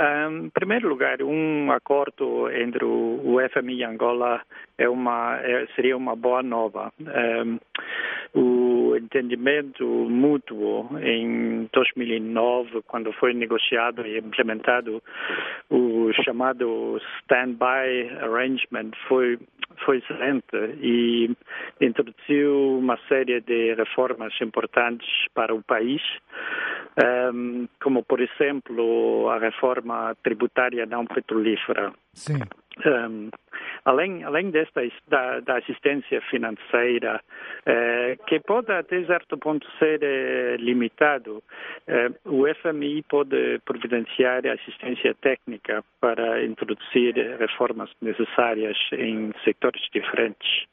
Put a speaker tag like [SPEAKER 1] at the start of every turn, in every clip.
[SPEAKER 1] Em primeiro lugar, um acordo entre o FMI e Angola seria uma boa nova. O entendimento mútuo em 2009, quando foi negociado e implementado o chamado Standby Arrangement, foi excelente e introduziu uma série de reformas importantes para o país, como, por exemplo, a reforma tributária não petrolífera.
[SPEAKER 2] Sim.
[SPEAKER 1] Além da assistência financeira, que pode até certo ponto ser limitado, o FMI pode providenciar assistência técnica para introduzir reformas necessárias em setores diferentes.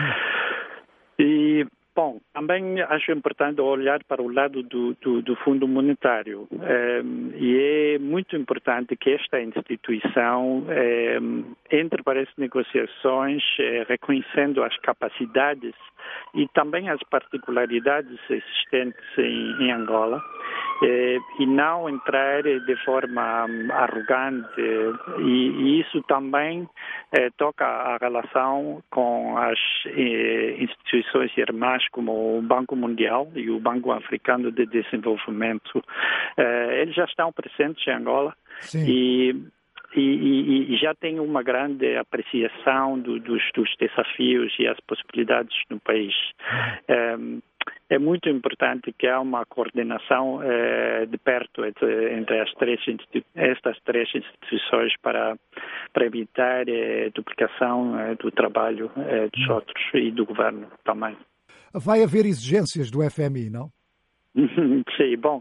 [SPEAKER 1] E, bom, também acho importante olhar para o lado do Fundo Monetário. E é muito importante que esta instituição entre para as negociações reconhecendo as capacidades e também as particularidades existentes em Angola e não entrar de forma arrogante. E isso também toca a relação com as instituições irmãs como o Banco Mundial e o Banco Africano de Desenvolvimento. Eles já estão presentes em Angola.
[SPEAKER 2] Sim.
[SPEAKER 1] E já tem uma grande apreciação dos desafios e as possibilidades no país. É muito importante que há uma coordenação de perto entre estas três instituições para evitar duplicação do trabalho dos outros e do governo também.
[SPEAKER 2] Vai haver exigências do FMI, não?
[SPEAKER 1] Sim, bom.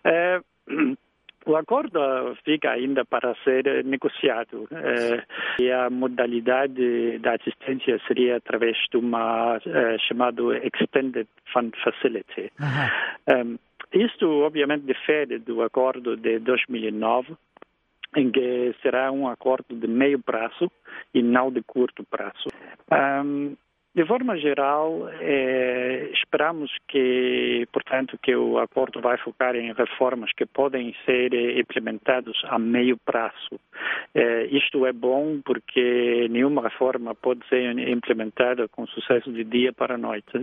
[SPEAKER 1] O acordo fica ainda para ser negociado e a modalidade da assistência seria através de uma chamada Extended Fund Facility. Isto, obviamente, difere do acordo de 2009, em que será um acordo de meio prazo e não de curto prazo. De forma geral, esperamos que, portanto, que o acordo vai focar em reformas que podem ser implementadas a meio prazo. Isto é bom porque nenhuma reforma pode ser implementada com sucesso do dia para a noite.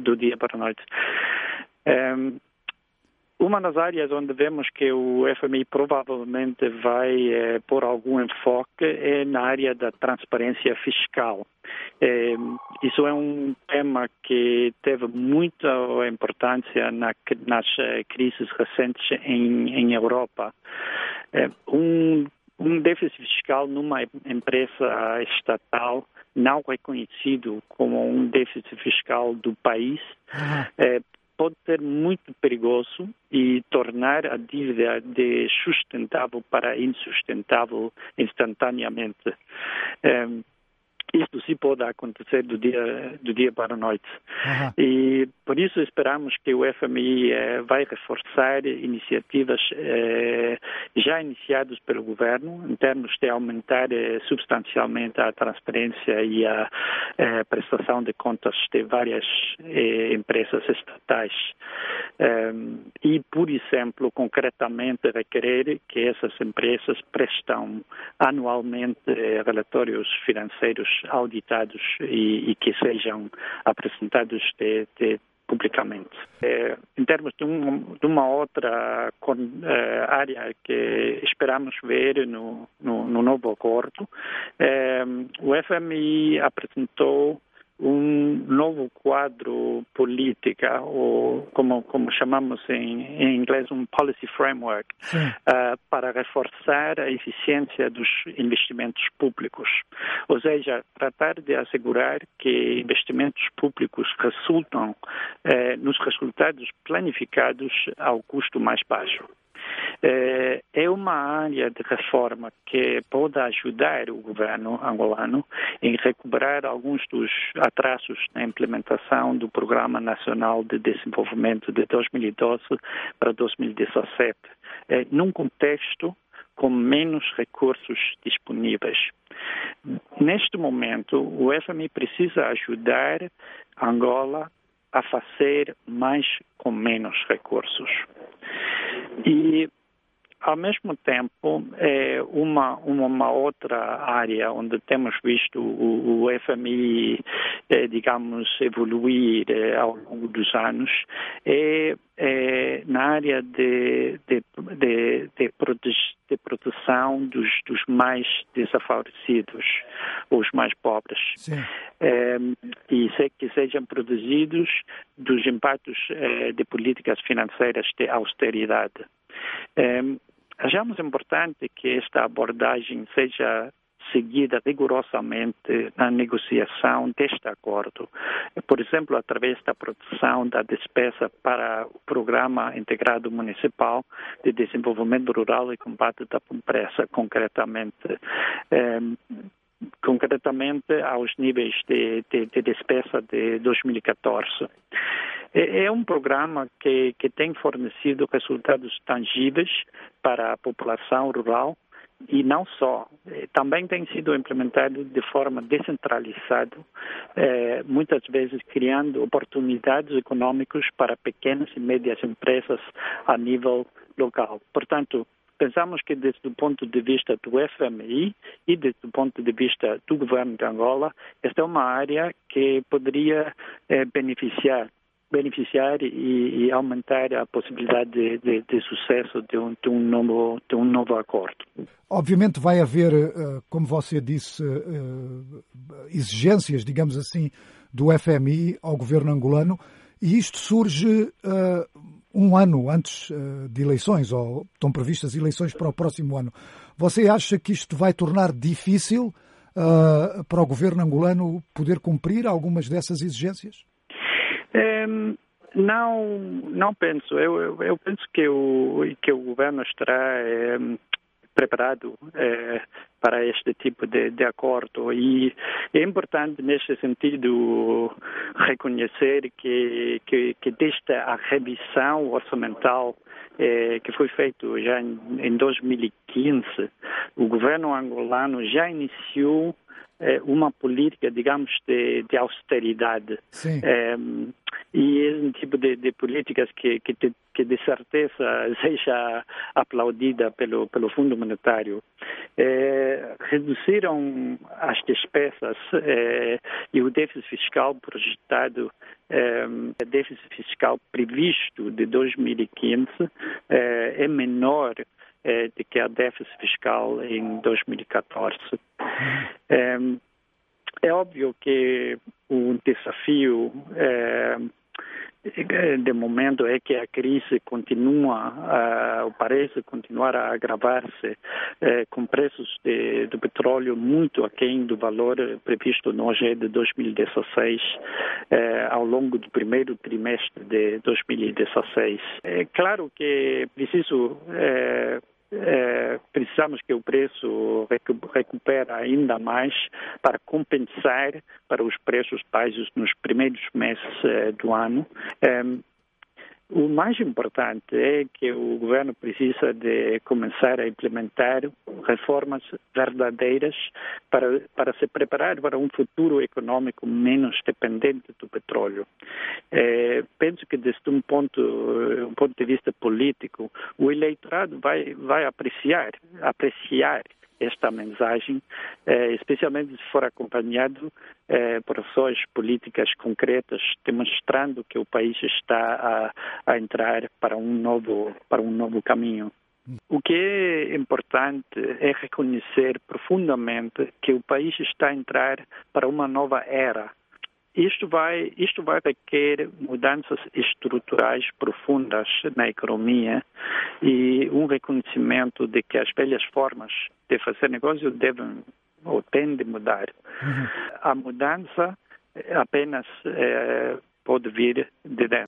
[SPEAKER 1] Uma das áreas onde vemos que o FMI provavelmente vai pôr algum enfoque é na área da transparência fiscal. Isso é um tema que teve muita importância nas crises recentes em Europa. Um déficit fiscal numa empresa estatal não reconhecido como um déficit fiscal do país pode ser muito perigoso e tornar a dívida de sustentável para insustentável instantaneamente. Isto sim pode acontecer do dia para a noite. E por isso esperamos que o FMI vai reforçar iniciativas já iniciadas pelo governo em termos de aumentar substancialmente a transparência e a prestação de contas de várias empresas estatais. E, por exemplo, concretamente requerer que essas empresas prestam anualmente relatórios financeiros auditados e que sejam apresentados publicamente. Em termos de uma outra área que esperamos ver no novo acordo, o FMI apresentou um novo quadro política, ou como chamamos em inglês, um policy framework, para reforçar a eficiência dos investimentos públicos. Ou seja, tratar de assegurar que investimentos públicos resultam nos resultados planificados ao custo mais baixo. É uma área de reforma que pode ajudar o governo angolano em recuperar alguns dos atrasos na implementação do Programa Nacional de Desenvolvimento de 2012 para 2017, num contexto com menos recursos disponíveis. Neste momento, o FMI precisa ajudar Angola a fazer mais com menos recursos. E ao mesmo tempo, é uma outra área onde temos visto o FMI, digamos, evoluir ao longo dos anos, é na área de proteção dos mais desfavorecidos, os mais pobres. E que sejam protegidos dos impactos de políticas financeiras de austeridade. Achamos importante que esta abordagem seja seguida rigorosamente na negociação deste acordo, por exemplo, através da proteção da despesa para o Programa Integrado Municipal de Desenvolvimento Rural e Combate da Pobreza, concretamente aos níveis de despesa de 2014. É um programa que tem fornecido resultados tangíveis para a população rural e não só. Também tem sido implementado de forma descentralizada, muitas vezes criando oportunidades econômicas para pequenas e médias empresas a nível local. Portanto, pensamos que desde o ponto de vista do FMI e desde o ponto de vista do governo de Angola, esta é uma área que poderia beneficiar e aumentar a possibilidade de sucesso de um novo acordo.
[SPEAKER 2] Obviamente vai haver, como você disse, exigências, digamos assim, do FMI ao governo angolano, e isto surge um ano antes de eleições, ou estão previstas eleições para o próximo ano. Você acha que isto vai tornar difícil para o governo angolano poder cumprir algumas dessas exigências?
[SPEAKER 1] Não penso. Eu penso que o governo estará preparado para este tipo de acordo, e é importante neste sentido reconhecer que desde a revisão orçamental que foi feito já em 2015, o governo angolano já iniciou uma política, digamos, de austeridade.
[SPEAKER 2] Sim.
[SPEAKER 1] E é um tipo de políticas que de certeza seja aplaudida pelo Fundo Monetário. Reduziram as despesas e o déficit fiscal projetado, déficit fiscal previsto de 2015 é menor de que a déficit fiscal em 2014. É óbvio que o desafio de momento é que a crise parece continuar a agravar-se, com preços do petróleo muito aquém do valor previsto no OGE de 2016 ao longo do primeiro trimestre de 2016. É claro que precisamos que o preço recupere ainda mais para compensar para os preços baixos nos primeiros meses do ano. O mais importante é que o governo precisa de começar a implementar reformas verdadeiras para se preparar para um futuro econômico menos dependente do petróleo. Penso que desde um ponto de vista político, o eleitorado vai apreciar esta mensagem, especialmente se for acompanhado por ações políticas concretas, demonstrando que o país está a entrar para um novo caminho. O que é importante é reconhecer profundamente que o país está a entrar para uma nova era. Isto vai requerer mudanças estruturais profundas na economia e um reconhecimento de que as velhas formas de fazer negócio devem ou tendem a mudar. A mudança apenas pode vir de dentro.